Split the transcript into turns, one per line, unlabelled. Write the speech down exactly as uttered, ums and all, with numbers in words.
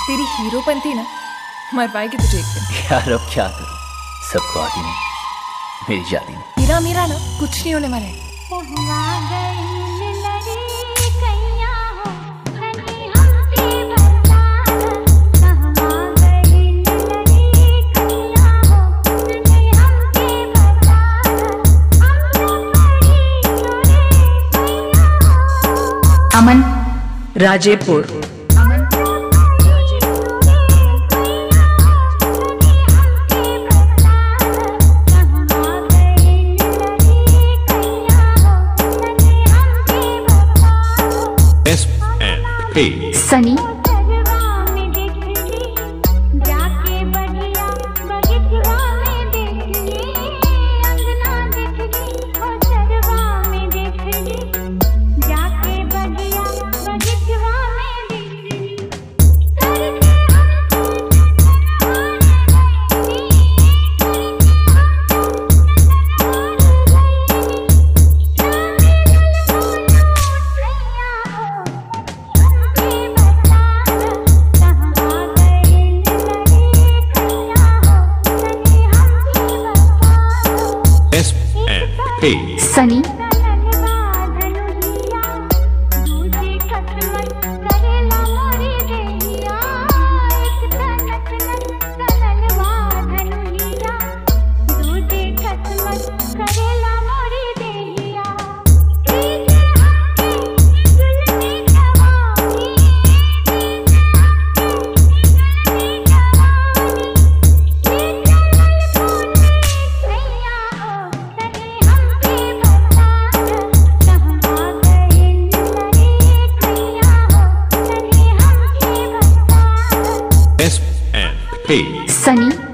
तेरी हीरो बनती ना, मरवाएगी तुझे एक दिन।
यार अब क्या करूं, सबको आती नहीं, मेरी शादी में।
मेरा मेरा ना कुछ नहीं होने वाला है।
अमन Rajepur.
S and P
Sunny
S and P
Sunny
S and P
Sunny